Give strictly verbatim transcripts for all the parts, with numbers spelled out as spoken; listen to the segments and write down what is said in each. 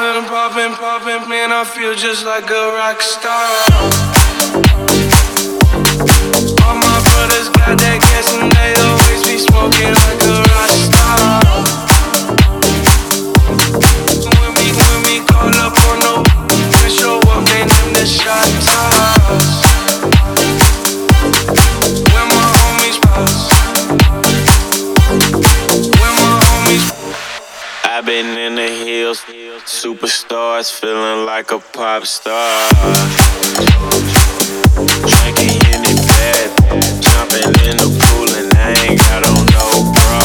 poppin', poppin', poppin', man, I feel just like a rock star. All my brothers got that gas and they always be smoking like a rock star. When we, when we call up on no, we show up, man, in the shot toss. When my homies pass, when my homies. I've been in the hills, superstars, feeling like a pop star. Drinking in it bad, jumping in the pool and I ain't got on no bra.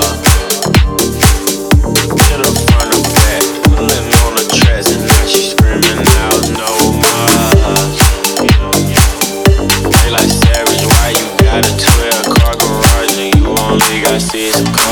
To the front or back, pulling on the tracks and now she screaming out no more. They like Savage, why you got a twelve car garage and you only got six cars?